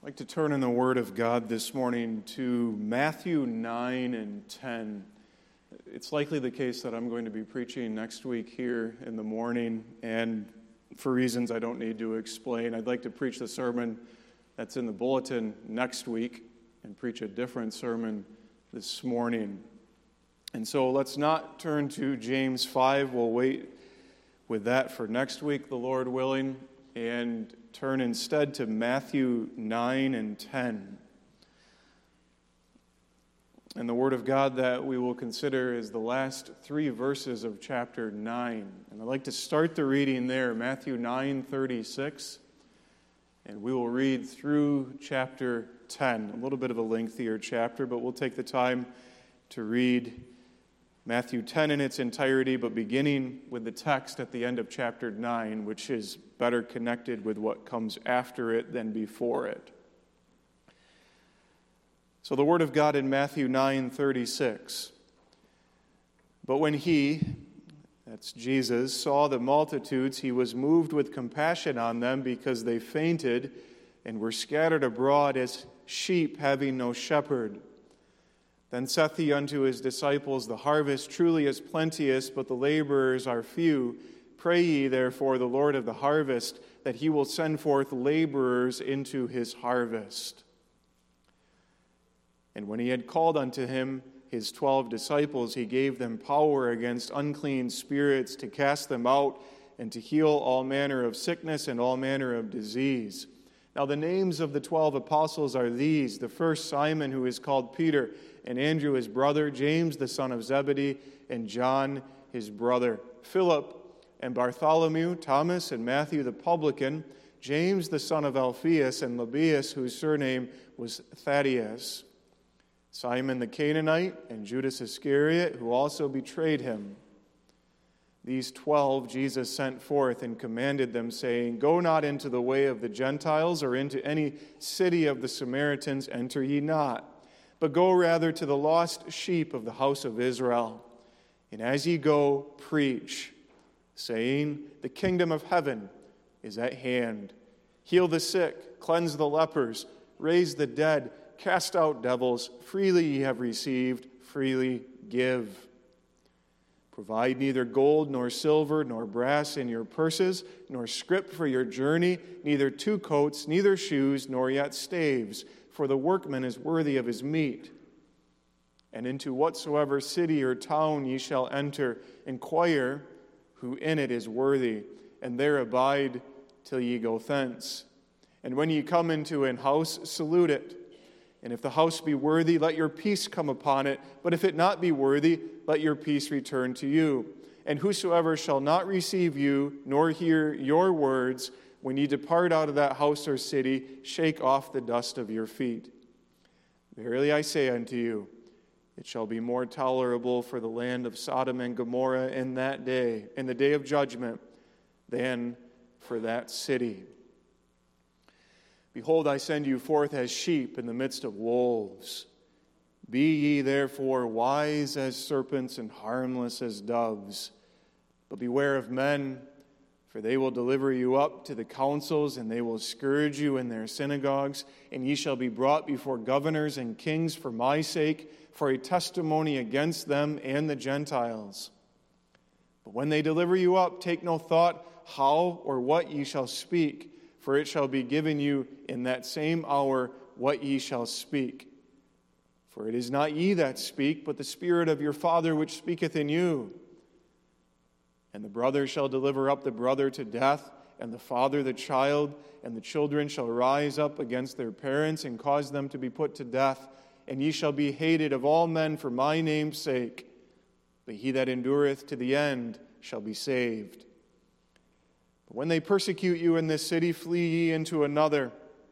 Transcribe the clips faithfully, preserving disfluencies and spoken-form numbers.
I'd like to turn in the Word of God this morning to Matthew nine and ten. It's likely the case that I'm going to be preaching next week here in the morning, and for reasons I don't need to explain, I'd like to preach the sermon that's in the bulletin next week and preach a different sermon this morning. And so let's not turn to James five. We'll wait with that for next week, the Lord willing, and turn instead to Matthew nine and ten. And the Word of God that we will consider is the last three verses of chapter nine. And I'd like to start the reading there, Matthew nine thirty-six, and we will read through chapter ten. A little bit of a lengthier chapter, but we'll take the time to read Matthew ten in its entirety, but beginning with the text at the end of chapter nine, which is better connected with what comes after it than before it. So the Word of God in Matthew nine thirty-six. But when he, that's Jesus, saw the multitudes, he was moved with compassion on them because they fainted and were scattered abroad as sheep having no shepherd. Then saith he unto his disciples, The harvest truly is plenteous, but the laborers are few. Pray ye therefore the Lord of the harvest, that he will send forth laborers into his harvest. And when he had called unto him his twelve disciples, he gave them power against unclean spirits to cast them out and to heal all manner of sickness and all manner of disease. Now the names of the twelve apostles are these: the first Simon, who is called Peter, and Andrew his brother, James the son of Zebedee, and John his brother, Philip and Bartholomew, Thomas and Matthew the publican, James the son of Alphaeus, and Lebbaeus, whose surname was Thaddeus, Simon the Canaanite, and Judas Iscariot, who also betrayed him. These twelve Jesus sent forth and commanded them, saying, Go not into the way of the Gentiles, or into any city of the Samaritans enter ye not, but go rather to the lost sheep of the house of Israel. And as ye go, preach, saying, The kingdom of heaven is at hand. Heal the sick, cleanse the lepers, raise the dead, cast out devils. Freely ye have received, freely give. Provide neither gold nor silver nor brass in your purses, nor scrip for your journey, neither two coats, neither shoes, nor yet staves, for the workman is worthy of his meat. And into whatsoever city or town ye shall enter, inquire who in it is worthy, and there abide till ye go thence. And when ye come into an house, salute it. And if the house be worthy, let your peace come upon it. But if it not be worthy, let your peace return to you. And whosoever shall not receive you, nor hear your words, when ye depart out of that house or city, shake off the dust of your feet. Verily I say unto you, it shall be more tolerable for the land of Sodom and Gomorrah in that day, in the day of judgment, than for that city. Behold, I send you forth as sheep in the midst of wolves. Be ye therefore wise as serpents and harmless as doves. But beware of men, for they will deliver you up to the councils, and they will scourge you in their synagogues, and ye shall be brought before governors and kings for my sake, for a testimony against them and the Gentiles. But when they deliver you up, take no thought how or what ye shall speak, for it shall be given you in that same hour what ye shall speak. For it is not ye that speak, but the Spirit of your Father which speaketh in you. And the brother shall deliver up the brother to death, and the father the child, and the children shall rise up against their parents and cause them to be put to death. And ye shall be hated of all men for my name's sake. But he that endureth to the end shall be saved. But when they persecute you in this city, flee ye into another.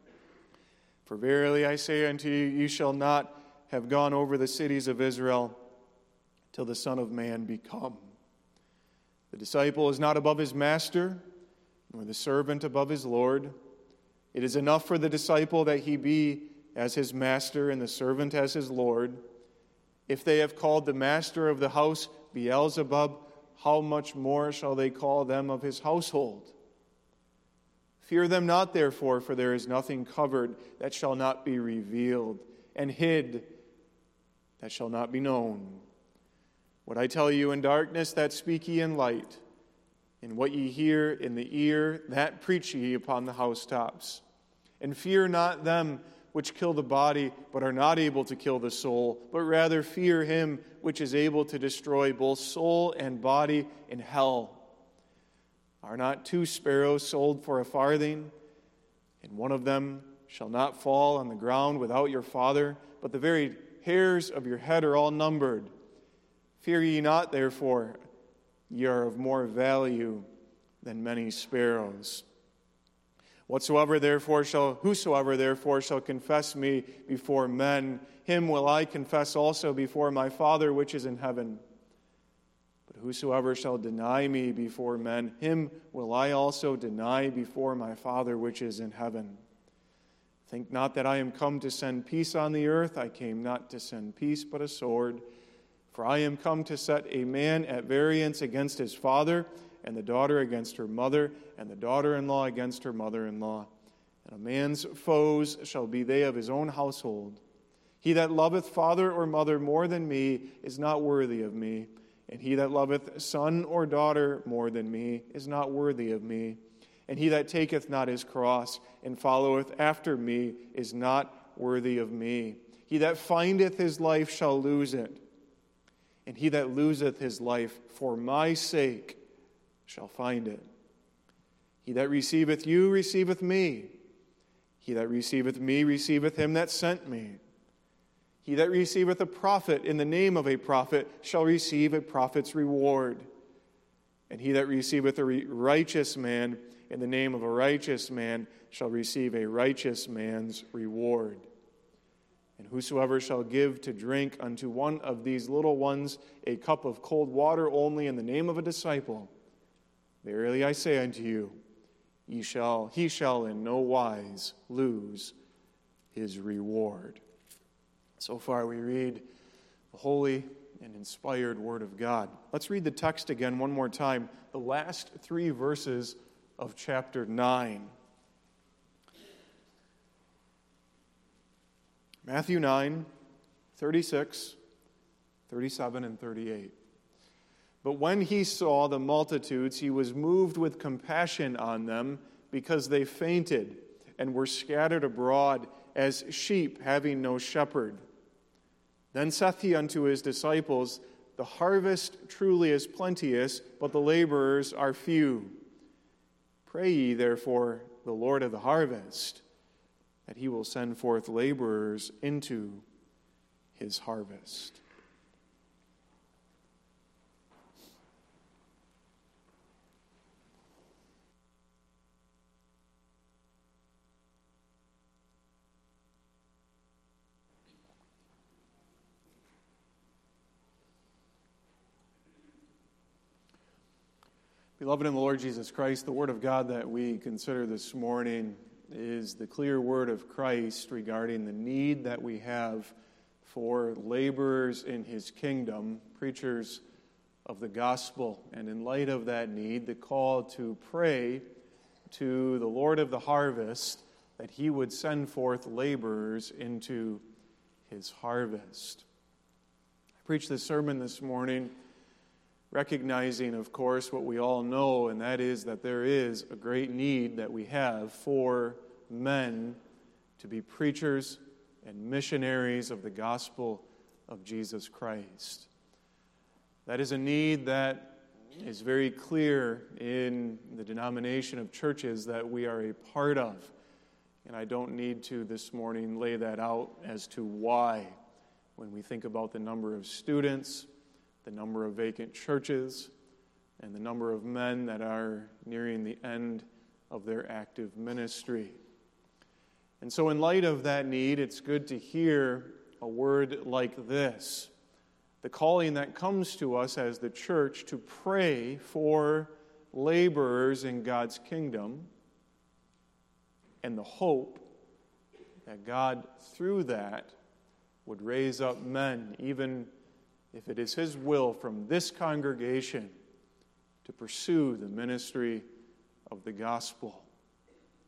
For verily I say unto you, ye shall not have gone over the cities of Israel till the Son of Man be come. The disciple is not above his master, nor the servant above his Lord. It is enough for the disciple that he be as his master and the servant as his Lord. If they have called the master of the house Beelzebub, how much more shall they call them of his household? Fear them not, therefore, for there is nothing covered that shall not be revealed, and hid that shall not be known. What I tell you in darkness, that speak ye in light, and what ye hear in the ear, that preach ye upon the housetops. And fear not them which kill the body, but are not able to kill the soul, but rather fear him which is able to destroy both soul and body in hell. Are not two sparrows sold for a farthing, and one of them shall not fall on the ground without your Father, but the very hairs of your head are all numbered. Fear ye not, therefore, ye are of more value than many sparrows. Whatsoever therefore shall, whosoever therefore shall confess me before men, him will I confess also before my Father which is in heaven. But whosoever shall deny me before men, him will I also deny before my Father which is in heaven. Think not that I am come to send peace on the earth. I came not to send peace, but a sword. For I am come to set a man at variance against his father, and the daughter against her mother, and the daughter-in-law against her mother-in-law. And a man's foes shall be they of his own household. He that loveth father or mother more than me is not worthy of me, and he that loveth son or daughter more than me is not worthy of me. And he that taketh not his cross and followeth after me is not worthy of me. He that findeth his life shall lose it, and he that loseth his life for my sake shall find it. He that receiveth you receiveth me. He that receiveth me receiveth him that sent me. He that receiveth a prophet in the name of a prophet shall receive a prophet's reward. And he that receiveth a righteous man in the name of a righteous man shall receive a righteous man's reward. And whosoever shall give to drink unto one of these little ones a cup of cold water only in the name of a disciple, verily I say unto you, he shall, he shall in no wise lose his reward. So far we read the holy and inspired Word of God. Let's read the text again one more time, the last three verses of chapter nine. Matthew nine, thirty-six, thirty-seven, and thirty-eight. But when he saw the multitudes, he was moved with compassion on them, because they fainted and were scattered abroad as sheep having no shepherd. Then saith he unto his disciples, the harvest truly is plenteous, but the laborers are few. Pray ye therefore the Lord of the harvest, that he will send forth laborers into his harvest. Beloved in the Lord Jesus Christ, the Word of God that we consider this morning is the clear word of Christ regarding the need that we have for laborers in his kingdom, preachers of the gospel. And in light of that need, the call to pray to the Lord of the harvest that he would send forth laborers into his harvest. I preached this sermon this morning recognizing, of course, what we all know, and that is that there is a great need that we have for men to be preachers and missionaries of the gospel of Jesus Christ. That is a need that is very clear in the denomination of churches that we are a part of. And I don't need to this morning lay that out as to why. When we think about the number of students, the number of vacant churches, and the number of men that are nearing the end of their active ministry. And so in light of that need, it's good to hear a word like this, the calling that comes to us as the church to pray for laborers in God's kingdom, and the hope that God, through that, would raise up men, even if it is his will from this congregation, to pursue the ministry of the gospel.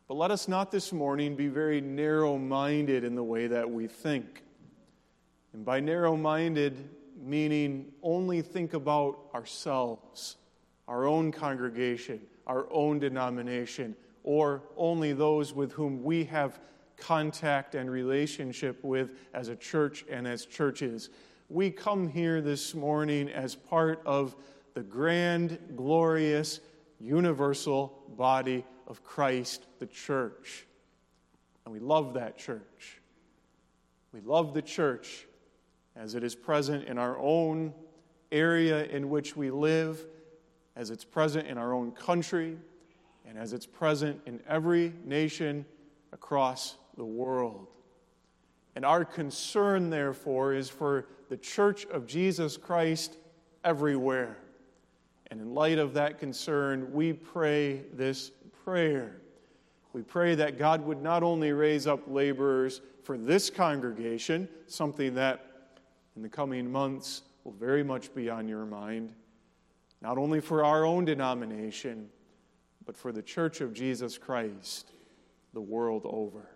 But let us not this morning be very narrow-minded in the way that we think. And by narrow-minded, meaning only think about ourselves, our own congregation, our own denomination, or only those with whom we have contact and relationship with as a church and as churches. We come here this morning as part of the grand, glorious, universal body of Christ, the church. And we love that church. We love the church as it is present in our own area in which we live, as it's present in our own country, and as it's present in every nation across the world. And our concern, therefore, is for the church of Jesus Christ everywhere. And in light of that concern, we pray this prayer. We pray that God would not only raise up laborers for this congregation, something that in the coming months will very much be on your mind, not only for our own denomination, but for the church of Jesus Christ the world over.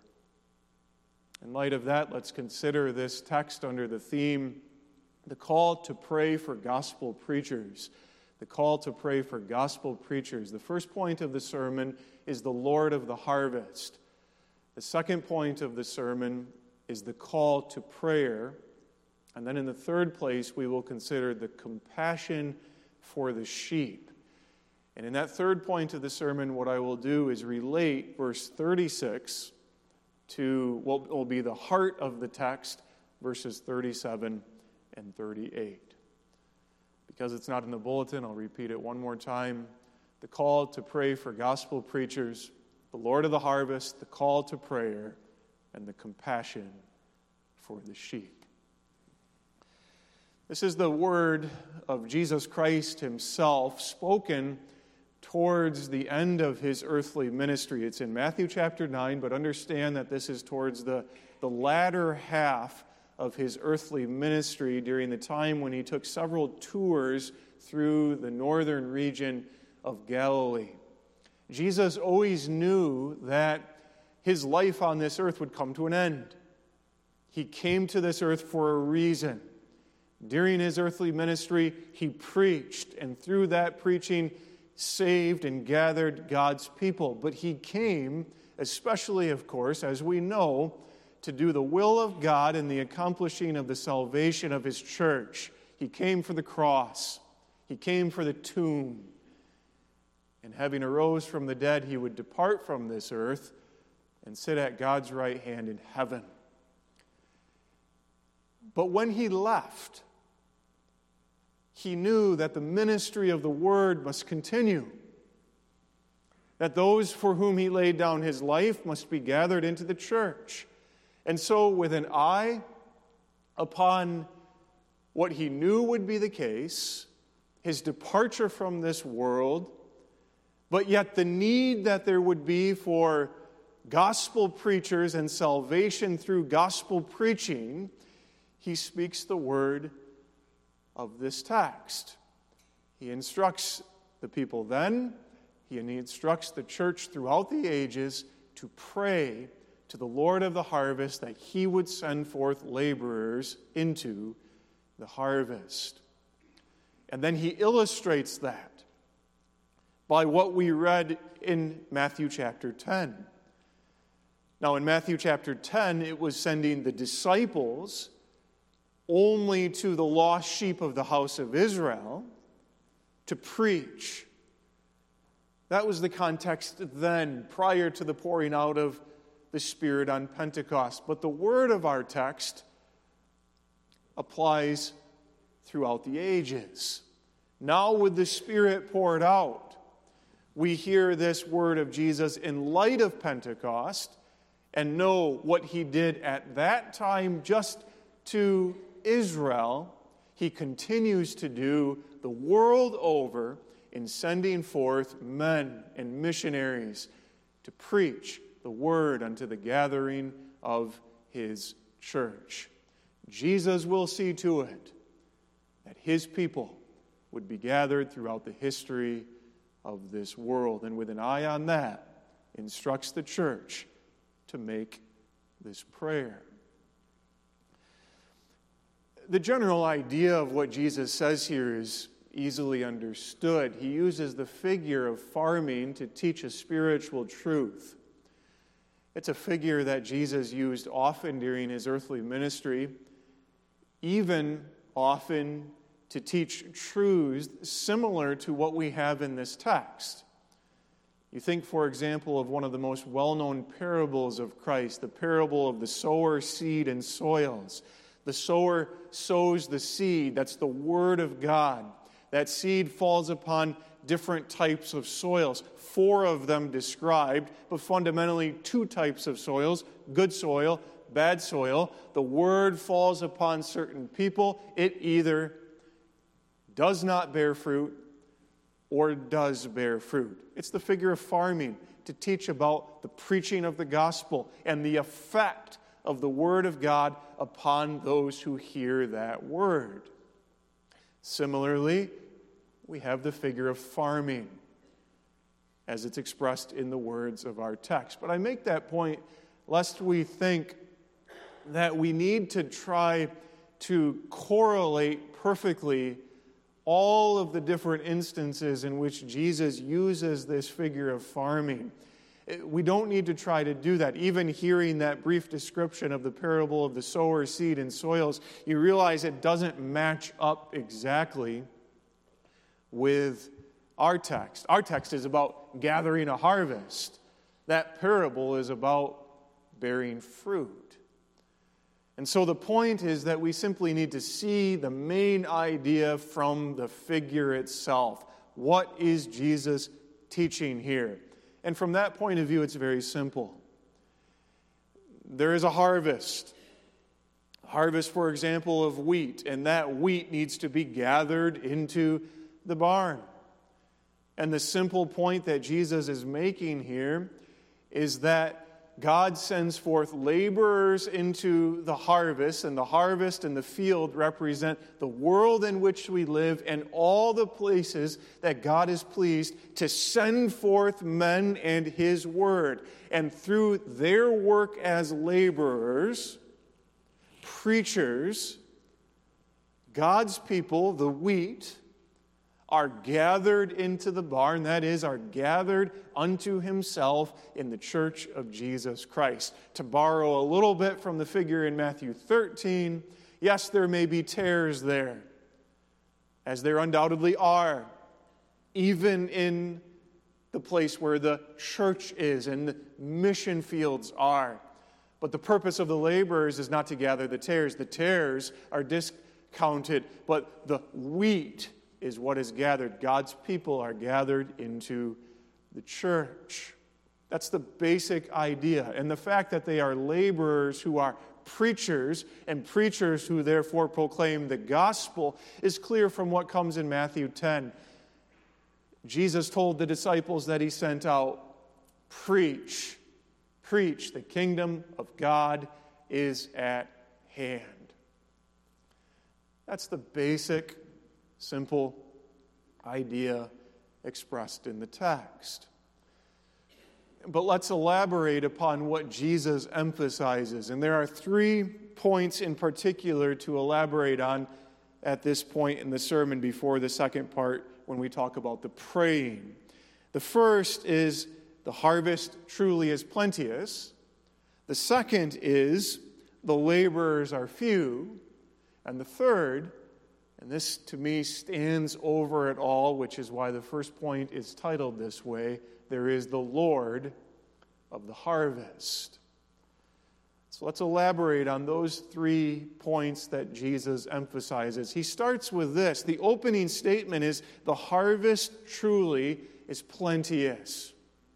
In light of that, let's consider this text under the theme, the call to pray for gospel preachers. The call to pray for gospel preachers. The first point of the sermon is the Lord of the harvest. The second point of the sermon is the call to prayer. And then in the third place, we will consider the compassion for the sheep. And in that third point of the sermon, what I will do is relate verse thirty-six to what will be the heart of the text, verses thirty-seven and thirty-eight. Because it's not in the bulletin, I'll repeat it one more time. The call to pray for gospel preachers, the Lord of the harvest, the call to prayer, and the compassion for the sheep. This is the word of Jesus Christ himself spoken towards the end of his earthly ministry. It's in Matthew chapter nine, but understand that this is towards the, the latter half of his earthly ministry during the time when he took several tours through the northern region of Galilee. Jesus always knew that his life on this earth would come to an end. He came to this earth for a reason. During his earthly ministry, he preached, and through that preaching, saved and gathered God's people. But he came, especially, of course, as we know, to do the will of God in the accomplishing of the salvation of his church. He came for the cross. He came for the tomb. And having arose from the dead, he would depart from this earth and sit at God's right hand in heaven. But when he left, he knew that the ministry of the word must continue, that those for whom he laid down his life must be gathered into the church. And so, with an eye upon what he knew would be the case, his departure from this world, but yet the need that there would be for gospel preachers and salvation through gospel preaching, he speaks the word of this text. He instructs the people then, he instructs the church throughout the ages to pray to the Lord of the harvest that he would send forth laborers into the harvest. And then he illustrates that by what we read in Matthew chapter ten. Now, in Matthew chapter ten, it was sending the disciples only to the lost sheep of the house of Israel to preach. That was the context then, prior to the pouring out of the Spirit on Pentecost. But the word of our text applies throughout the ages. Now, with the Spirit poured out, we hear this word of Jesus in light of Pentecost and know what he did at that time just to Israel. He continues to do the world over in sending forth men and missionaries to preach the word unto the gathering of his church. Jesus will see to it that his people would be gathered throughout the history of this world. And with an eye on that, instructs the church to make this prayer. The general idea of what Jesus says here is easily understood. He uses the figure of farming to teach a spiritual truth. It's a figure that Jesus used often during his earthly ministry, even often to teach truths similar to what we have in this text. You think, for example, of one of the most well-known parables of Christ, the parable of the sower, seed, and soils. The sower sows the seed, that's the Word of God. That seed falls upon different types of soils, four of them described, but fundamentally two types of soils, good soil, bad soil. The Word falls upon certain people. It either does not bear fruit or does bear fruit. It's the figure of farming to teach about the preaching of the gospel and the effect of the Word of God upon those who hear that Word. Similarly, we have the figure of farming as it's expressed in the words of our text. But I make that point lest we think that we need to try to correlate perfectly all of the different instances in which Jesus uses this figure of farming. We don't need to try to do that. Even hearing that brief description of the parable of the sower, seed, and soils, you realize it doesn't match up exactly with our text. Our text is about gathering a harvest. That parable is about bearing fruit. And so the point is that we simply need to see the main idea from the figure itself. What is Jesus teaching here? And from that point of view, it's very simple. There is a harvest. A harvest, for example, of wheat, and that wheat needs to be gathered into the barn. And the simple point that Jesus is making here is that God sends forth laborers into the harvest, and the harvest and the field represent the world in which we live and all the places that God is pleased to send forth men and His Word. And through their work as laborers, preachers, God's people, the wheat, are gathered into the barn, that is, are gathered unto Himself in the church of Jesus Christ. To borrow a little bit from the figure in Matthew thirteen, yes, there may be tares there, as there undoubtedly are, even in the place where the church is and the mission fields are. But the purpose of the laborers is not to gather the tares. The tares are discounted, but the wheat is what is gathered. God's people are gathered into the church. That's the basic idea. And the fact that they are laborers who are preachers, and preachers who therefore proclaim the gospel, is clear from what comes in Matthew ten. Jesus told the disciples that He sent out, preach, preach, the kingdom of God is at hand. That's the basic simple idea expressed in the text. But let's elaborate upon what Jesus emphasizes. And there are three points in particular to elaborate on at this point in the sermon before the second part when we talk about the praying. The first is the harvest truly is plenteous. The second is the laborers are few. And the third, and this, to me, stands over it all, which is why the first point is titled this way, there is the Lord of the harvest. So let's elaborate on those three points that Jesus emphasizes. He starts with this. The opening statement is, the harvest truly is plenteous.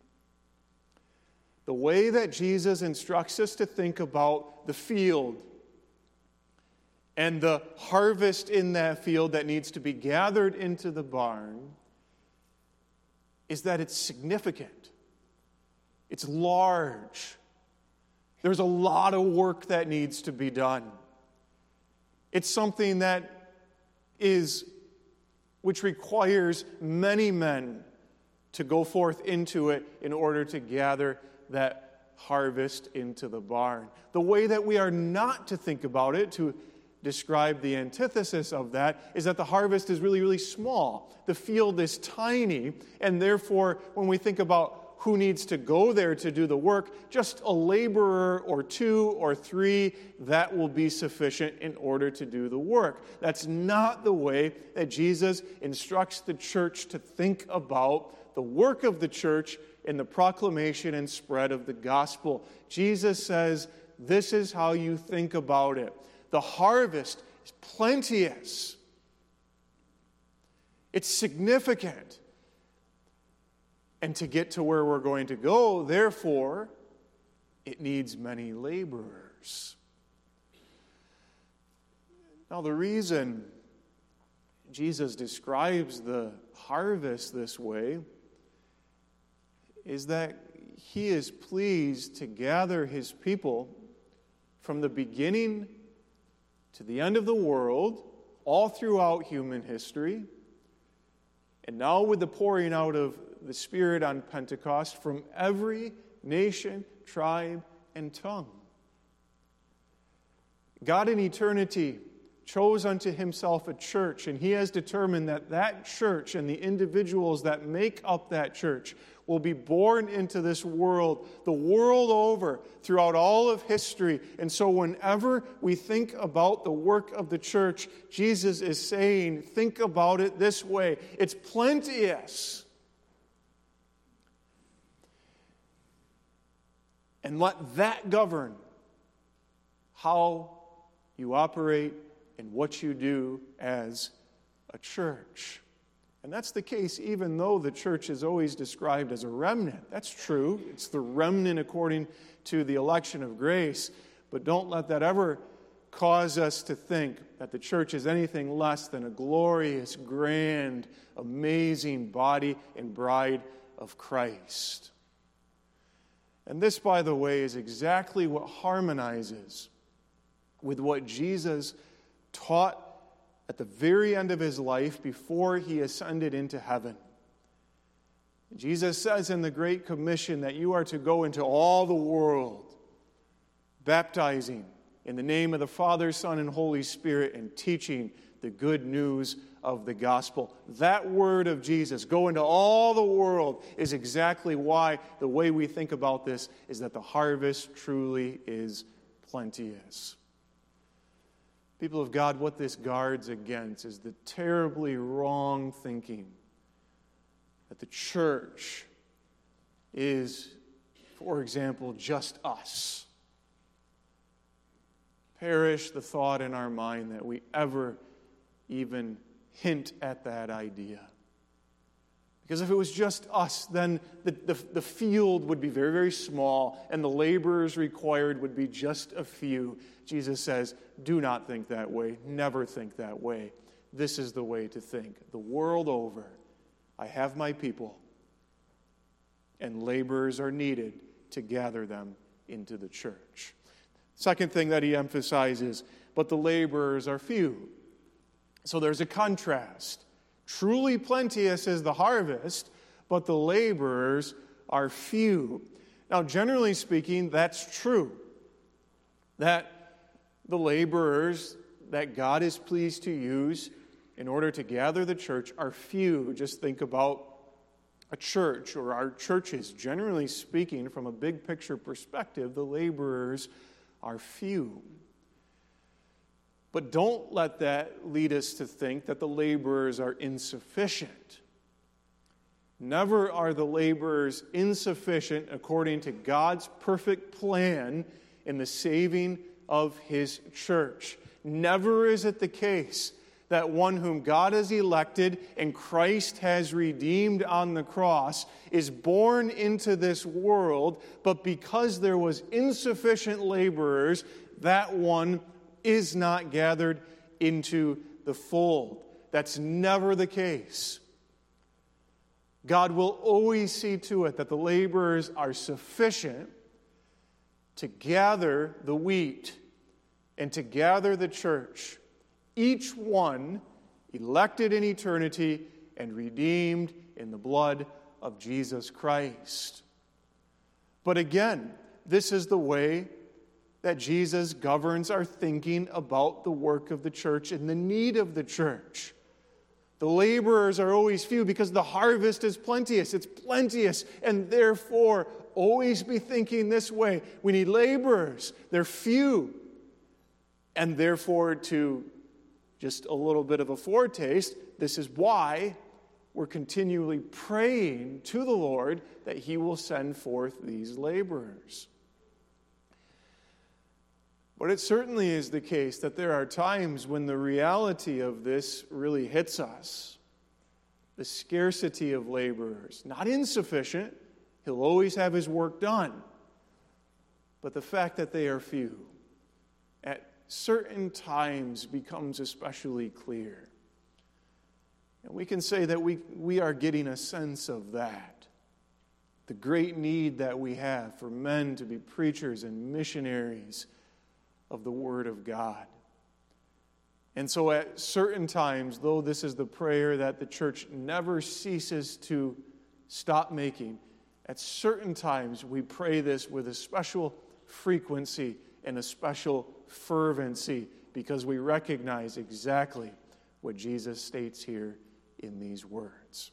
The way that Jesus instructs us to think about the field and the harvest in that field that needs to be gathered into the barn is that it's significant. It's large. There's a lot of work that needs to be done. It's something that is, which requires many men to go forth into it in order to gather that harvest into the barn. The way that we are not to think about it, to describe the antithesis of that, is that the harvest is really, really small. The field is tiny, and therefore, when we think about who needs to go there to do the work, just a laborer or two or three, that will be sufficient in order to do the work. That's not the way that Jesus instructs the church to think about the work of the church in the proclamation and spread of the gospel. Jesus says, this is how you think about it. The harvest is plenteous. It's significant. And to get to where we're going to go, therefore, it needs many laborers. Now, the reason Jesus describes the harvest this way is that he is pleased to gather his people from the beginning to the end of the world, all throughout human history, and now with the pouring out of the Spirit on Pentecost, from every nation, tribe, and tongue. God in eternity chose unto himself a church, and he has determined that that church and the individuals that make up that church will be born into this world, the world over, throughout all of history. And so whenever we think about the work of the church, Jesus is saying, think about it this way. It's plenteous. And let that govern how you operate and what you do as a church. And that's the case even though the church is always described as a remnant. That's true. It's the remnant according to the election of grace. But don't let that ever cause us to think that the church is anything less than a glorious, grand, amazing body and bride of Christ. And this, by the way, is exactly what harmonizes with what Jesus taught at the very end of his life before he ascended into heaven. Jesus says in the Great Commission that you are to go into all the world, baptizing in the name of the Father, Son, and Holy Spirit, and teaching the good news of the gospel. That word of Jesus, go into all the world, is exactly why the way we think about this is that the harvest truly is plenteous. People of God, what this guards against is the terribly wrong thinking that the church is, for example, just us. Perish the thought in our mind that we ever even hint at that idea. Because if it was just us, then the, the, the field would be very, very small, and the laborers required would be just a few. Jesus says, do not think that way. Never think that way. This is the way to think. The world over, I have my people, and laborers are needed to gather them into the church. Second thing that he emphasizes, but the laborers are few. So there's a contrast. Truly plenteous is the harvest, but the laborers are few. Now, generally speaking, that's true. That the laborers that God is pleased to use in order to gather the church are few. Just think about a church or our churches. Generally speaking, from a big picture perspective, the laborers are few. But don't let that lead us to think that the laborers are insufficient. Never are the laborers insufficient according to God's perfect plan in the saving of his church. Never is it the case that one whom God has elected and Christ has redeemed on the cross is born into this world, but because there was insufficient laborers, that one is not gathered into the fold. That's never the case. God will always see to it that the laborers are sufficient to gather the wheat and to gather the church, each one elected in eternity and redeemed in the blood of Jesus Christ. But again, this is the way that Jesus governs our thinking about the work of the church and the need of the church. The laborers are always few because the harvest is plenteous. It's plenteous, and therefore, always be thinking this way. We need laborers. They're few. And therefore, to just a little bit of a foretaste, this is why we're continually praying to the Lord that He will send forth these laborers. But it certainly is the case that there are times when the reality of this really hits us. The scarcity of laborers. Not insufficient. He'll always have His work done. But the fact that they are few at certain times becomes especially clear. And we can say that we, we are getting a sense of that. The great need that we have for men to be preachers and missionaries of the Word of God. And so at certain times, though this is the prayer that the church never ceases to stop making, at certain times we pray this with a special frequency and a special fervency because we recognize exactly what Jesus states here in these words.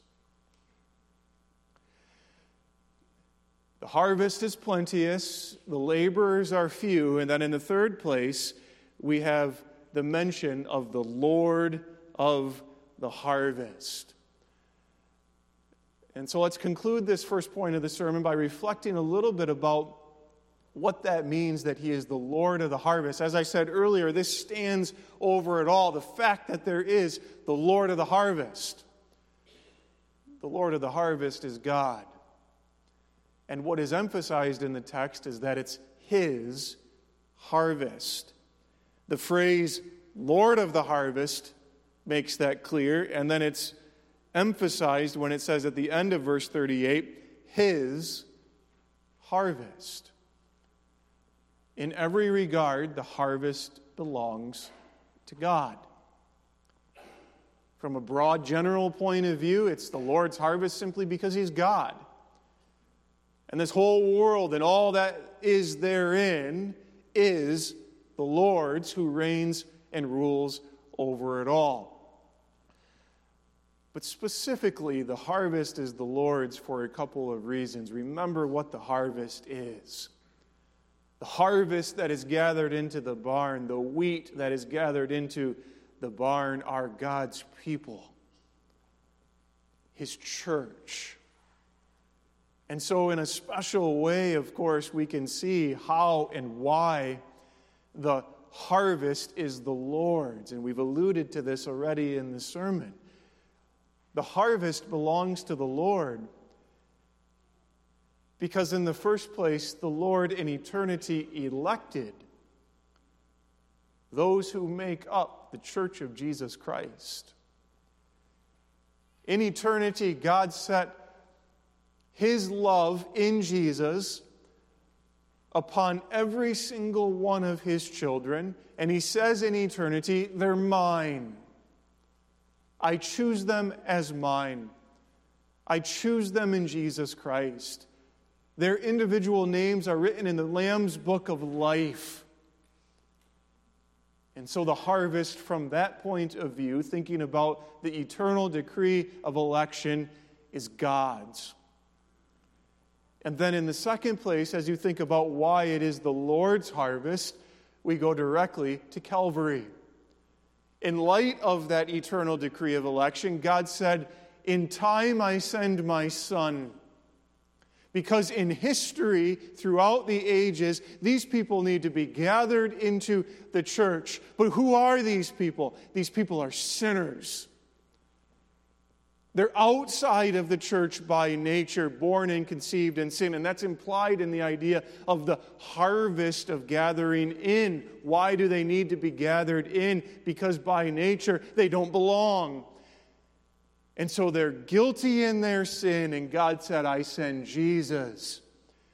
The harvest is plenteous, the laborers are few, and then in the third place, we have the mention of the Lord of the harvest. And so let's conclude this first point of the sermon by reflecting a little bit about what that means that He is the Lord of the harvest. As I said earlier, this stands over it all, the fact that there is the Lord of the harvest. The Lord of the harvest is God. And what is emphasized in the text is that it's His harvest. The phrase, Lord of the harvest, makes that clear. And then it's emphasized when it says at the end of verse thirty-eight, His harvest. In every regard, the harvest belongs to God. From a broad general point of view, it's the Lord's harvest simply because He's God. And this whole world and all that is therein is the Lord's, who reigns and rules over it all. But specifically, the harvest is the Lord's for a couple of reasons. Remember what the harvest is. The harvest that is gathered into the barn, the wheat that is gathered into the barn are God's people, His church. And so in a special way, of course, we can see how and why the harvest is the Lord's. And we've alluded to this already in the sermon. The harvest belongs to the Lord because in the first place, the Lord in eternity elected those who make up the church of Jesus Christ. In eternity, God set His love in Jesus upon every single one of His children. And He says in eternity, they're mine. I choose them as mine. I choose them in Jesus Christ. Their individual names are written in the Lamb's book of life. And so the harvest from that point of view, thinking about the eternal decree of election, is God's. And then in the second place, as you think about why it is the Lord's harvest, we go directly to Calvary. In light of that eternal decree of election, God said, "In time I send my Son." Because in history, throughout the ages, these people need to be gathered into the church. But who are these people? These people are sinners. They're outside of the church by nature, born and conceived in sin. And that's implied in the idea of the harvest of gathering in. Why do they need to be gathered in? Because by nature, they don't belong. And so they're guilty in their sin, and God said, I send Jesus.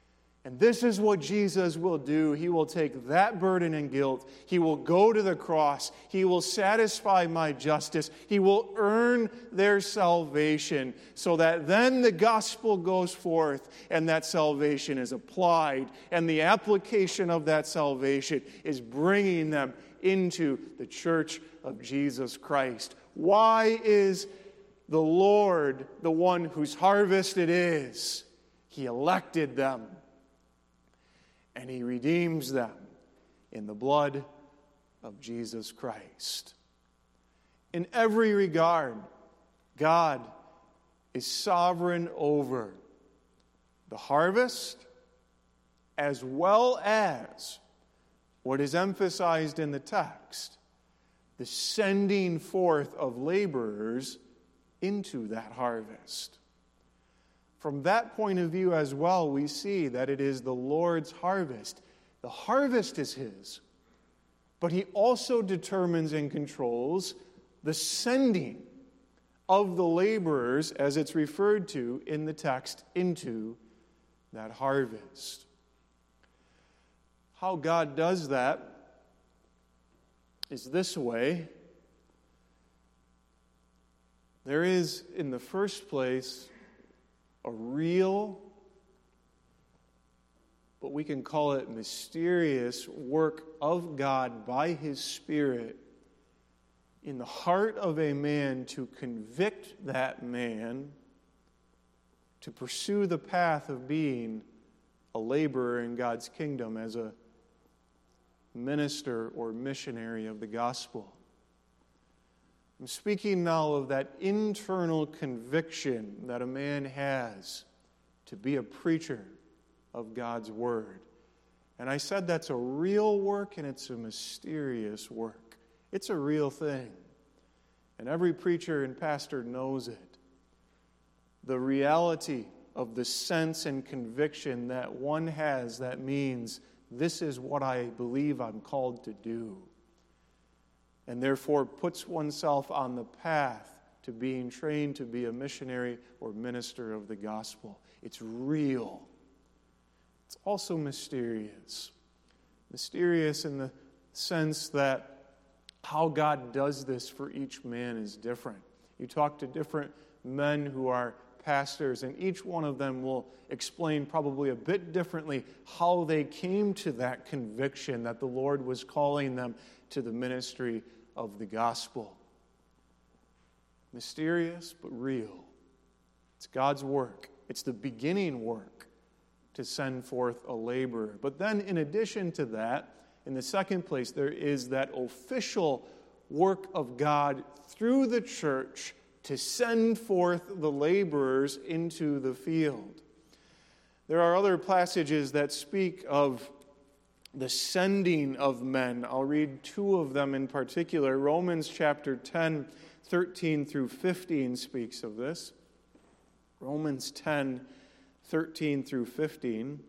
And this is what Jesus will do. He will take that burden and guilt. He will go to the cross. He will satisfy my justice. He will earn their salvation so that then the gospel goes forth and that salvation is applied. And the application of that salvation is bringing them into the church of Jesus Christ. Why is the Lord the one whose harvest it is? He elected them. And He redeems them in the blood of Jesus Christ. In every regard, God is sovereign over the harvest as well as what is emphasized in the text, the sending forth of laborers into that harvest. From that point of view as well, we see that it is the Lord's harvest. The harvest is His, but He also determines and controls the sending of the laborers, as it's referred to in the text, into that harvest. How God does that is this way. There is, in the first place, a real, but we can call it mysterious, work of God by His Spirit in the heart of a man to convict that man to pursue the path of being a laborer in God's kingdom as a minister or missionary of the gospel. I'm speaking now of that internal conviction that a man has to be a preacher of God's Word. And I said that's a real work and it's a mysterious work. It's a real thing. And every preacher and pastor knows it. The reality of the sense and conviction that one has that means this is what I believe I'm called to do. And therefore puts oneself on the path to being trained to be a missionary or minister of the gospel. It's real. It's also mysterious. Mysterious in the sense that how God does this for each man is different. You talk to different men who are pastors, and each one of them will explain probably a bit differently how they came to that conviction that the Lord was calling them to the ministry of the gospel. Mysterious, but real. It's God's work. It's the beginning work to send forth a laborer. But then in addition to that, in the second place, there is that official work of God through the church to send forth the laborers into the field. There are other passages that speak of the sending of men. I'll read two of them in particular. Romans chapter ten, thirteen through fifteen speaks of this. Romans ten, thirteen through fifteen.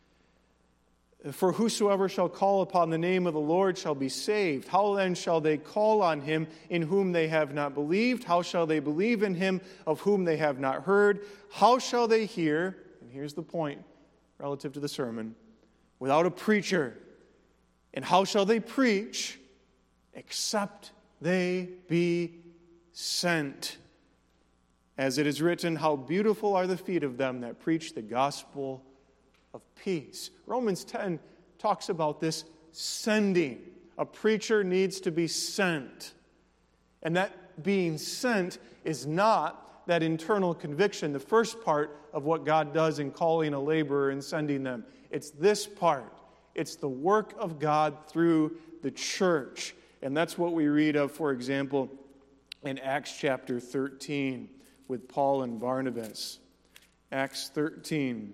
For whosoever shall call upon the name of the Lord shall be saved. How then shall they call on him in whom they have not believed? How shall they believe in him of whom they have not heard? How shall they hear? And here's the point relative to the sermon. Without a preacher. And how shall they preach except they be sent? As it is written, how beautiful are the feet of them that preach the gospel of peace. Romans ten talks about this sending. A preacher needs to be sent. And that being sent is not that internal conviction, the first part of what God does in calling a laborer and sending them. It's this part. It's the work of God through the church. And that's what we read of, for example, in Acts chapter thirteen with Paul and Barnabas. Acts thirteen,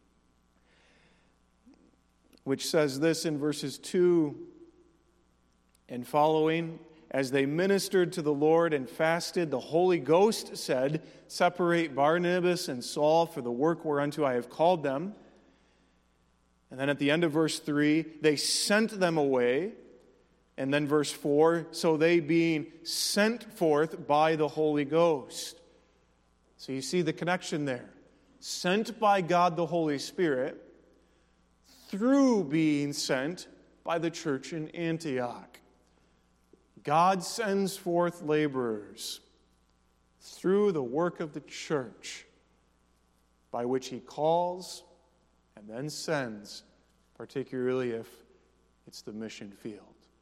which says this in verses two and following. As they ministered to the Lord and fasted, the Holy Ghost said, separate Barnabas and Saul for the work whereunto I have called them. And then at the end of verse three, they sent them away. And then verse four, so they being sent forth by the Holy Ghost. So you see the connection there. Sent by God the Holy Spirit, through being sent by the church in Antioch. God sends forth laborers through the work of the church by which he calls and then sends, particularly if it's the mission field.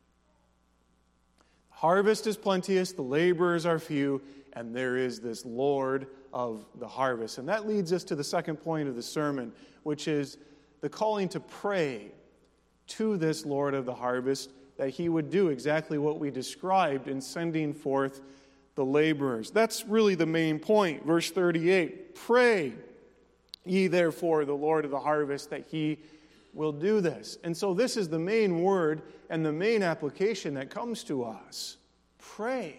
The harvest is plenteous, the laborers are few, and there is this Lord of the harvest. And that leads us to the second point of the sermon, which is the calling to pray to this Lord of the harvest, that he would do exactly what we described in sending forth the laborers. That's really the main point. Verse thirty-eight, pray ye therefore the Lord of the harvest that he will do this. And so this is the main word and the main application that comes to us. Pray.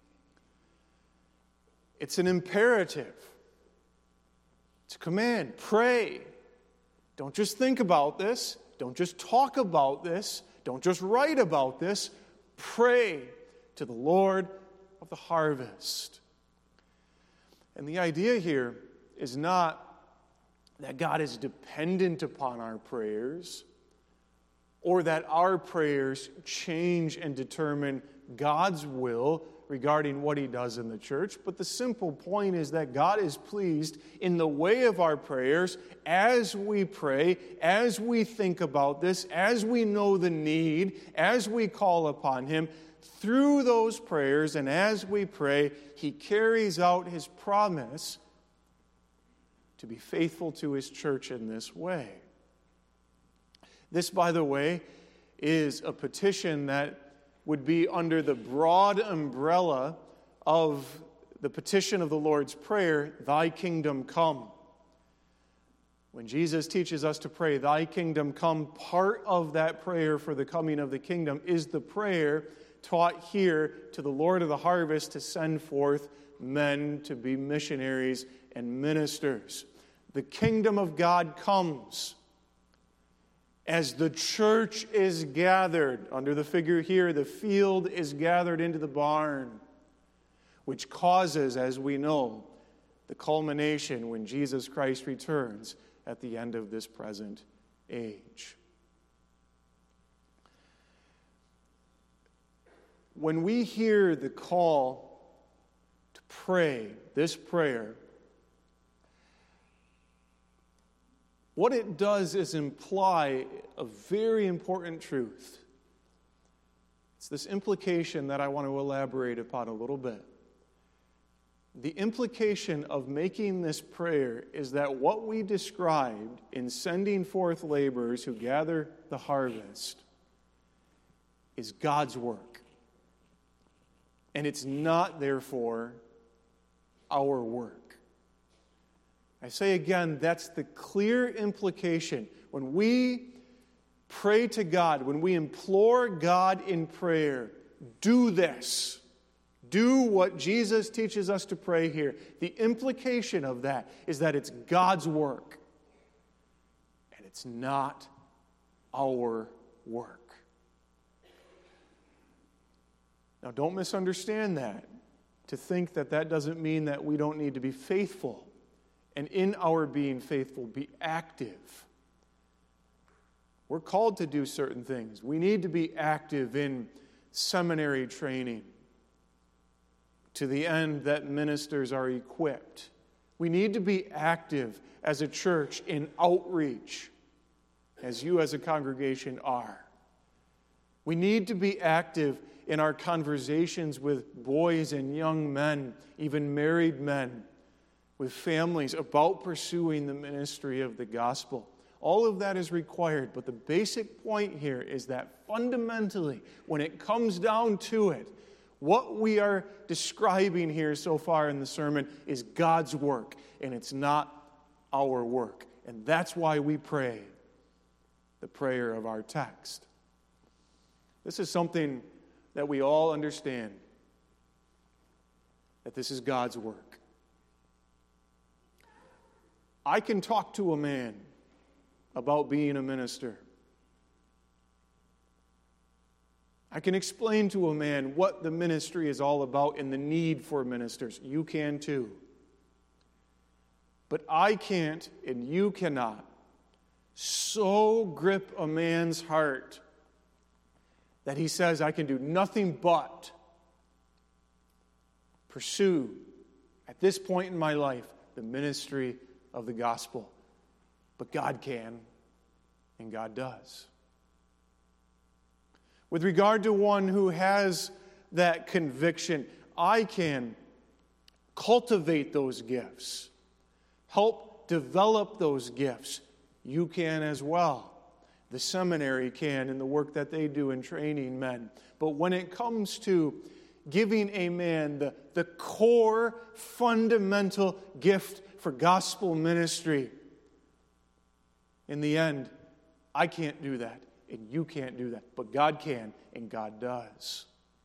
It's an imperative. It's a command. Pray. Don't just think about this. Don't just talk about this. Don't just write about this. Pray to the Lord of the harvest. And the idea here is not that God is dependent upon our prayers, or that our prayers change and determine God's will regarding what he does in the church, but the simple point is that God is pleased in the way of our prayers as we pray, as we think about this, as we know the need, as we call upon him. Through those prayers and as we pray, he carries out his promise to be faithful to his church in this way. This, by the way, is a petition that would be under the broad umbrella of the petition of the Lord's Prayer, thy kingdom come. When Jesus teaches us to pray, thy kingdom come, part of that prayer for the coming of the kingdom is the prayer taught here to the Lord of the harvest to send forth men to be missionaries and ministers. The kingdom of God comes as the church is gathered. Under the figure here, the field is gathered into the barn, which causes, as we know, the culmination when Jesus Christ returns at the end of this present age. When we hear the call to pray, this prayer, what it does is imply a very important truth. It's this implication that I want to elaborate upon a little bit. The implication of making this prayer is that what we described in sending forth laborers who gather the harvest is God's work. And it's not, therefore, our work. I say again, that's the clear implication. When we pray to God, when we implore God in prayer, do this. Do what Jesus teaches us to pray here. The implication of that is that it's God's work. And it's not our work. Now, don't misunderstand that, to think that that doesn't mean that we don't need to be faithful. And in our being faithful, be active. We're called to do certain things. We need to be active in seminary training to the end that ministers are equipped. We need to be active as a church in outreach, as you as a congregation are. We need to be active in our conversations with boys and young men, even married men, with families about pursuing the ministry of the gospel. All of that is required, but the basic point here is that fundamentally, when it comes down to it, what we are describing here so far in the sermon is God's work, and it's not our work. And that's why we pray the prayer of our text. This is something that we all understand, that this is God's work. I can talk to a man about being a minister. I can explain to a man what the ministry is all about and the need for ministers. You can too. But I can't, and you cannot, so grip a man's heart that he says, I can do nothing but pursue, at this point in my life, the ministry of the gospel. But God can, and God does. With regard to one who has that conviction, I can cultivate those gifts, help develop those gifts. You can as well. The seminary can in the work that they do in training men. But when it comes to giving a man the, the core, fundamental gift for gospel ministry, in the end, I can't do that, and you can't do that. But God can, and God does.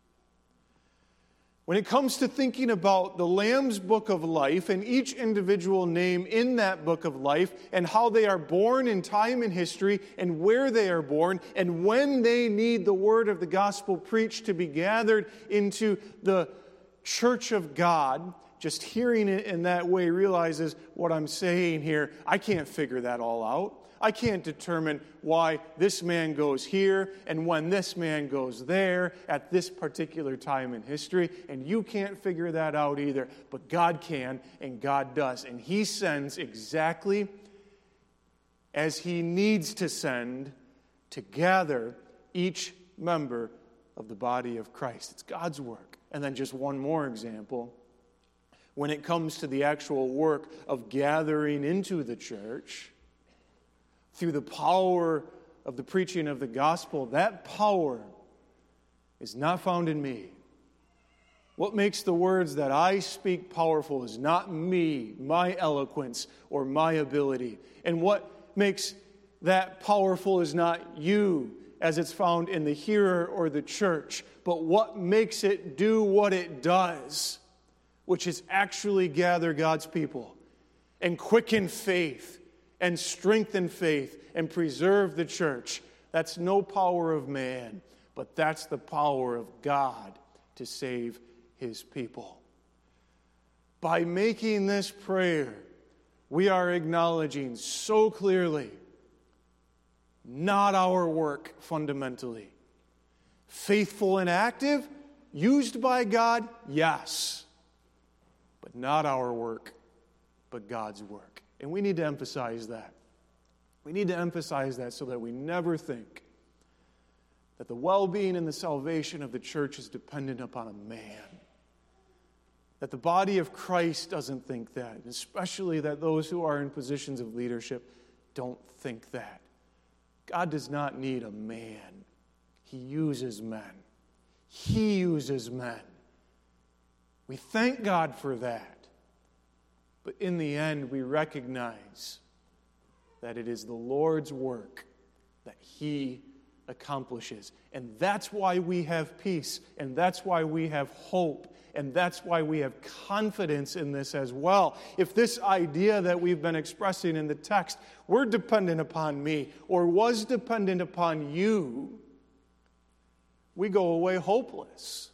When it comes to thinking about the Lamb's Book of Life and each individual name in that book of life and how they are born in time and history and where they are born and when they need the word of the gospel preached to be gathered into the church of God, just hearing it in that way realizes what I'm saying here. I can't figure that all out. I can't determine why this man goes here and when this man goes there at this particular time in history. And you can't figure that out either. But God can, and God does. And He sends exactly as He needs to send to gather each member of the body of Christ. It's God's work. And then just one more example. When it comes to the actual work of gathering into the church, through the power of the preaching of the gospel, that power is not found in me. What makes the words that I speak powerful is not me, my eloquence, or my ability. And what makes that powerful is not you, as it's found in the hearer or the church, but what makes it do what it does, which is actually gather God's people and quicken faith and strengthen faith and preserve the church. That's no power of man, but that's the power of God to save His people. By making this prayer, we are acknowledging so clearly, not our work fundamentally. Faithful and active, used by God, yes, but not our work, but God's work. And we need to emphasize that. We need to emphasize that so that we never think that the well-being and the salvation of the church is dependent upon a man. That the body of Christ doesn't think that, especially that those who are in positions of leadership don't think that. God does not need a man. He uses men. He uses men. We thank God for that. But in the end, we recognize that it is the Lord's work that He accomplishes. And that's why we have peace, and that's why we have hope, and that's why we have confidence in this as well. If this idea that we've been expressing in the text were dependent upon me, or was dependent upon you, we go away hopeless.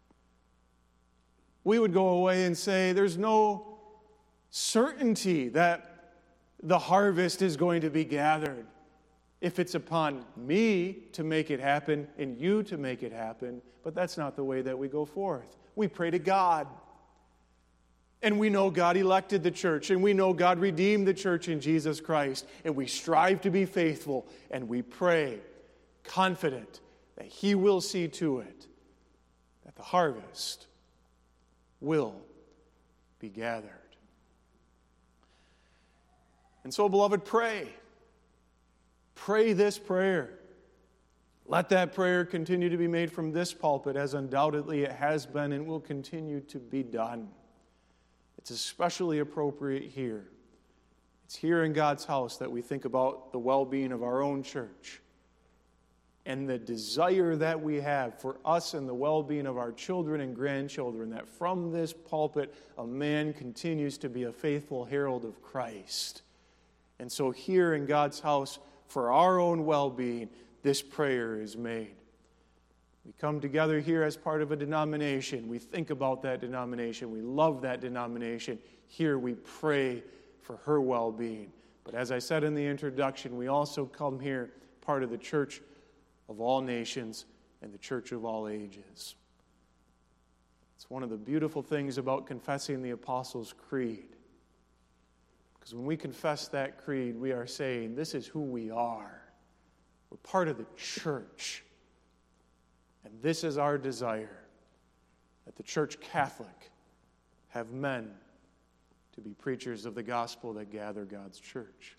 We would go away and say, there's no certainty that the harvest is going to be gathered. If it's upon me to make it happen and you to make it happen, but that's not the way that we go forth. We pray to God. And we know God elected the church, and we know God redeemed the church in Jesus Christ, and we strive to be faithful, and we pray, confident that He will see to it that the harvest will be gathered. And so, beloved, pray. Pray this prayer. Let that prayer continue to be made from this pulpit, as undoubtedly it has been and will continue to be done. It's especially appropriate here. It's here in God's house that we think about the well-being of our own church and the desire that we have for us and the well-being of our children and grandchildren, that from this pulpit a man continues to be a faithful herald of Christ. And so here in God's house, for our own well-being, this prayer is made. We come together here as part of a denomination. We think about that denomination. We love that denomination. Here we pray for her well-being. But as I said in the introduction, we also come here part of the church of all nations and the church of all ages. It's one of the beautiful things about confessing the Apostles' Creed. Because when we confess that creed, we are saying, this is who we are. We're part of the church. And this is our desire, that the Church Catholic have men to be preachers of the gospel that gather God's church.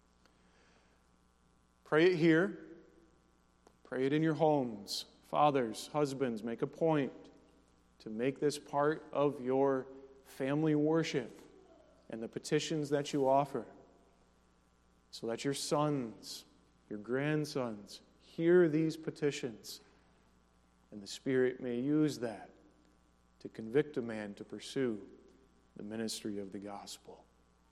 Pray it here. Pray it in your homes. Fathers, husbands, make a point to make this part of your family worship and the petitions that you offer, so that your sons, your grandsons hear these petitions, and the Spirit may use that to convict a man to pursue the ministry of the gospel.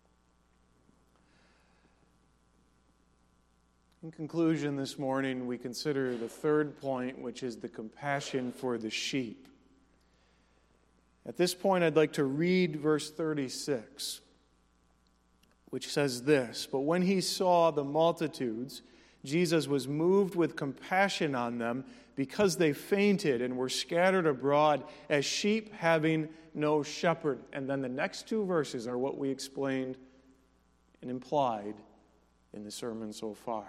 In conclusion, this morning, we consider the third point, which is the compassion for the sheep. At this point, I'd like to read verse thirty-six, which says this: "But when he saw the multitudes, Jesus was moved with compassion on them, because they fainted and were scattered abroad as sheep having no shepherd." And then the next two verses are what we explained and implied in the sermon so far.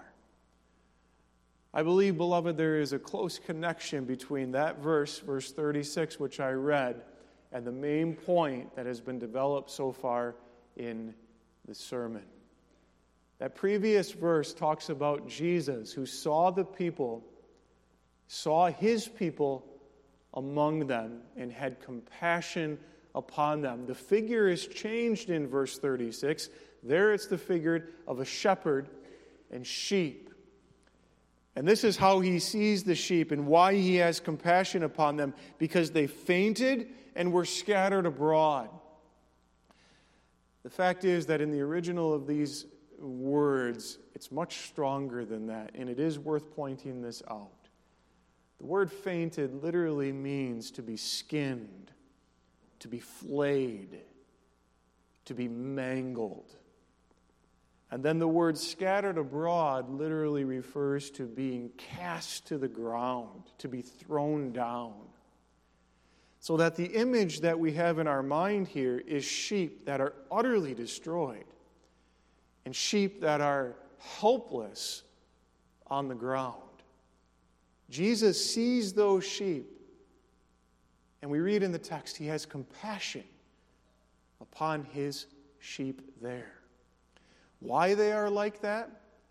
I believe, beloved, there is a close connection between that verse, verse thirty-six, which I read, and the main point that has been developed so far in the sermon. That previous verse talks about Jesus, who saw the people, saw his people among them, and had compassion upon them. The figure is changed in verse thirty-six. There it's the figure of a shepherd and sheep. And this is how he sees the sheep and why he has compassion upon them, because they fainted and were scattered abroad. The fact is that in the original of these words, it's much stronger than that, and it is worth pointing this out. The word fainted literally means to be skinned, to be flayed, to be mangled. And then the word scattered abroad literally refers to being cast to the ground, to be thrown down. So that the image that we have in our mind here is sheep that are utterly destroyed and sheep that are helpless on the ground. Jesus sees those sheep, and we read in the text, he has compassion upon his sheep there. Why they are like that?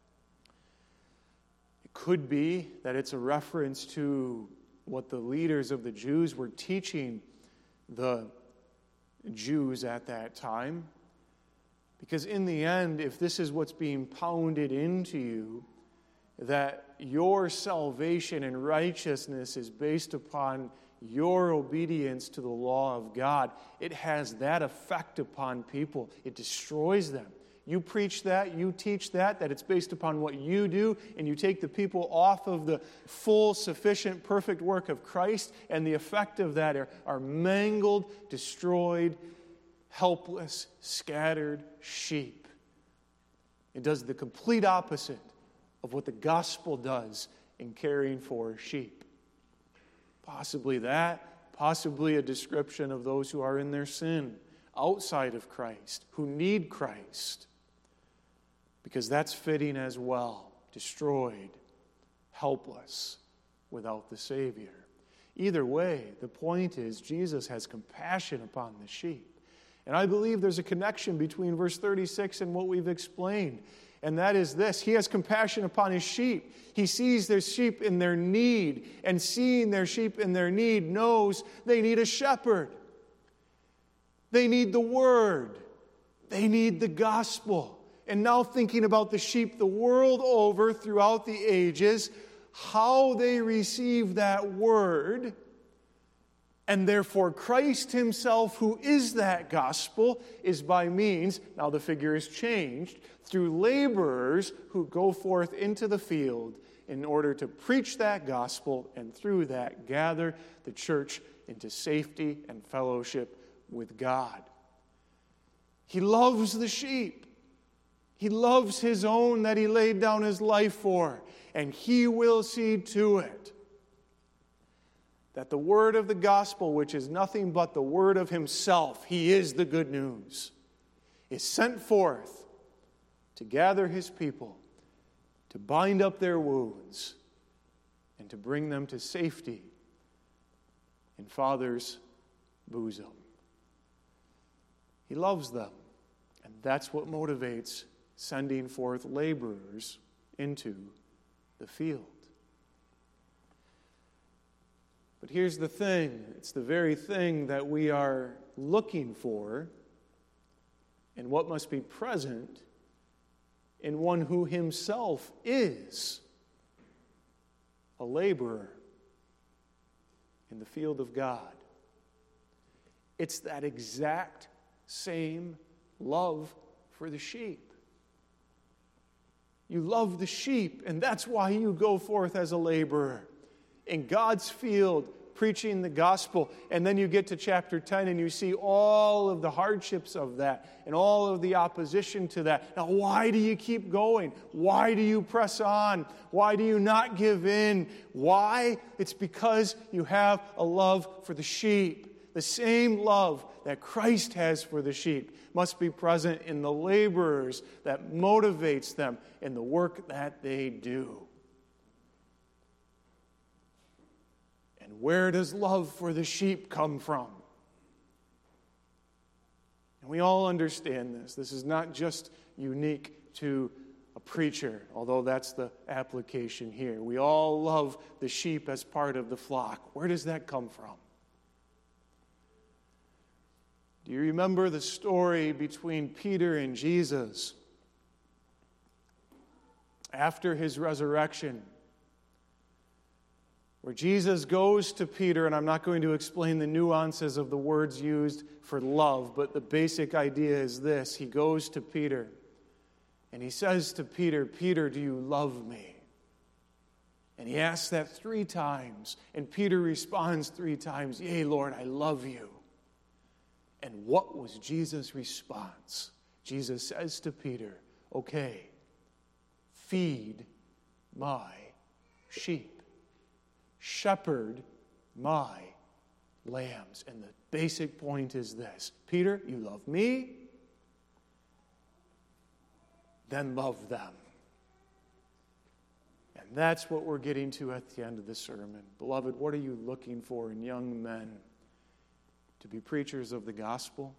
It could be that it's a reference to what the leaders of the Jews were teaching the Jews at that time. Because in the end, if this is what's being pounded into you, that your salvation and righteousness is based upon your obedience to the law of God, it has that effect upon people. It destroys them. You preach that, you teach that, that it's based upon what you do, and you take the people off of the full, sufficient, perfect work of Christ, and the effect of that are, are mangled, destroyed, helpless, scattered sheep. It does the complete opposite of what the gospel does in caring for sheep. Possibly that, possibly a description of those who are in their sin, outside of Christ, who need Christ. Because that's fitting as well. Destroyed, helpless, without the Savior. Either way, the point is Jesus has compassion upon the sheep. And I believe there's a connection between verse thirty-six and what we've explained. And that is this: he has compassion upon his sheep. He sees their sheep in their need, and seeing their sheep in their need knows they need a shepherd. They need the word. They need the gospel. And now thinking about the sheep the world over throughout the ages, how they receive that word, and therefore Christ himself, who is that gospel, is by means, now the figure is changed, through laborers who go forth into the field in order to preach that gospel, and through that gather the church into safety and fellowship with God. He loves the sheep. He loves his own that he laid down his life for, and he will see to it that the word of the gospel, which is nothing but the word of himself, he is the good news, is sent forth to gather his people, to bind up their wounds, and to bring them to safety in Father's bosom. He loves them, and that's what motivates sending forth laborers into the field. But here's the thing, it's the very thing that we are looking for and what must be present in one who himself is a laborer in the field of God. It's that exact same love for the sheep. You love the sheep, and that's why you go forth as a laborer in God's field, preaching the gospel. And then you get to chapter ten and you see all of the hardships of that and all of the opposition to that. Now, why do you keep going? Why do you press on? Why do you not give in? Why? It's because you have a love for the sheep. The same love that Christ has for the sheep must be present in the laborers that motivates them in the work that they do. Where does love for the sheep come from? And we all understand this. This is not just unique to a preacher, although that's the application here. We all love the sheep as part of the flock. Where does that come from? Do you remember the story between Peter and Jesus after his resurrection, where Jesus goes to Peter, and I'm not going to explain the nuances of the words used for love, but the basic idea is this. He goes to Peter, and he says to Peter, Peter, do you love me? And he asks that three times, and Peter responds three times, yea, Lord, I love you. And what was Jesus' response? Jesus says to Peter, okay, feed my sheep. Shepherd my lambs. And the basic point is this. Peter, you love me, then love them. And that's what we're getting to at the end of the sermon. Beloved, what are you looking for in young men? To be preachers of the gospel?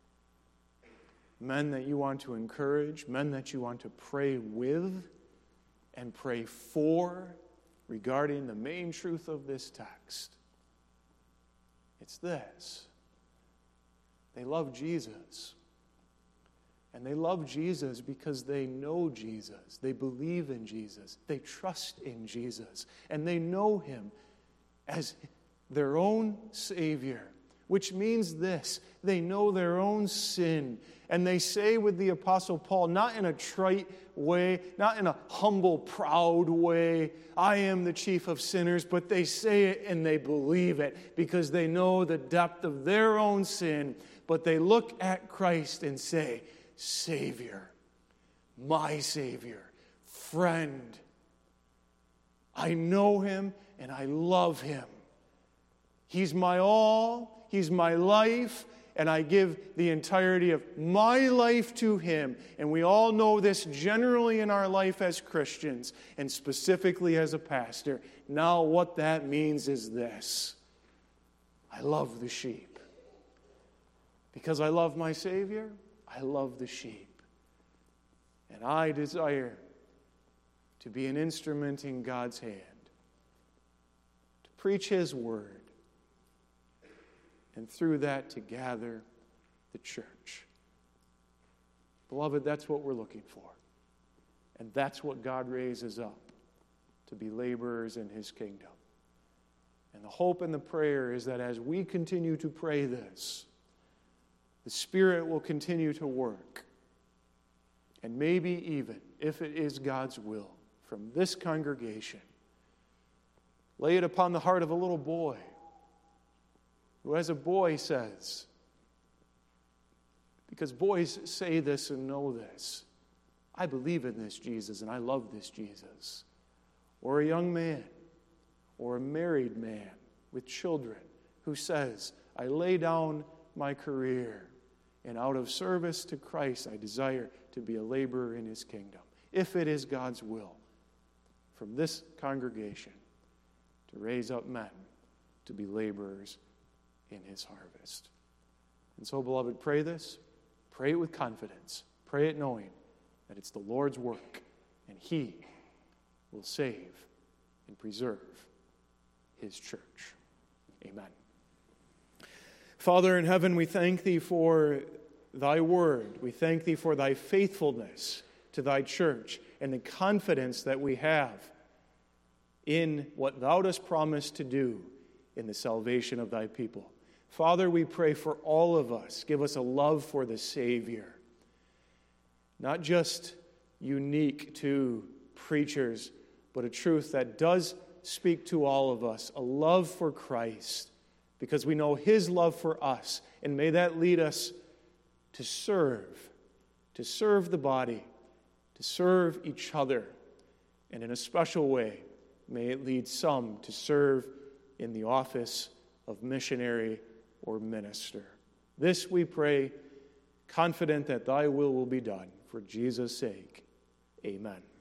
Men that you want to encourage, men that you want to pray with and pray for, regarding the main truth of this text. It's this. They love Jesus. And they love Jesus because they know Jesus. They believe in Jesus. They trust in Jesus. And they know him as their own Savior. Which means this. They know their own sin. And they say with the Apostle Paul, not in a trite way, not in a humble, proud way, I am the chief of sinners, but they say it and they believe it because they know the depth of their own sin. But they look at Christ and say, Savior, my Savior, friend. I know him and I love him. He's my all, he's my life, and I give the entirety of my life to him. And we all know this generally in our life as Christians, and specifically as a pastor. Now what that means is this. I love the sheep. Because I love my Savior, I love the sheep. And I desire to be an instrument in God's hand, to preach his word, and through that to gather the church. Beloved, that's what we're looking for. And that's what God raises up to be laborers in his kingdom. And the hope and the prayer is that as we continue to pray this, the Spirit will continue to work. And maybe even, if it is God's will, from this congregation, lay it upon the heart of a little boy who as a boy says, because boys say this and know this, I believe in this Jesus and I love this Jesus. Or a young man or a married man with children who says, I lay down my career and out of service to Christ I desire to be a laborer in his kingdom. If it is God's will from this congregation to raise up men to be laborers in his harvest. And so, beloved, pray this. Pray it with confidence. Pray it knowing that it's the Lord's work and he will save and preserve his church. Amen. Father in heaven, we thank thee for thy word. We thank thee for thy faithfulness to thy church and the confidence that we have in what thou dost promise to do in the salvation of thy people. Father, we pray for all of us. Give us a love for the Savior, not just unique to preachers, but a truth that does speak to all of us, a love for Christ, because we know his love for us. And may that lead us to serve, to serve the body, to serve each other. And in a special way, may it lead some to serve in the office of missionary or minister. This we pray, confident that thy will will be done. For Jesus' sake, amen.